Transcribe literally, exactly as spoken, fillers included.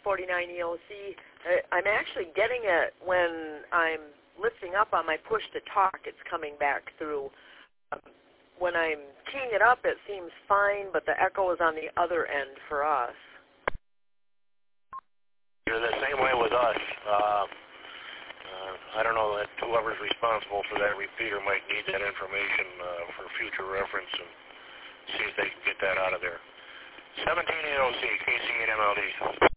forty-nine E O C. Uh, I'm actually getting it when I'm lifting up on my push to talk. It's coming back through. Um, when I'm keying it up, it seems fine, but the echo is on the other end for us. You're the same way with us. Uh, uh, I don't know that whoever's responsible for that repeater might need that information uh, for future reference and see if they can get that out of there. seventeen E O C, K C eight M L D.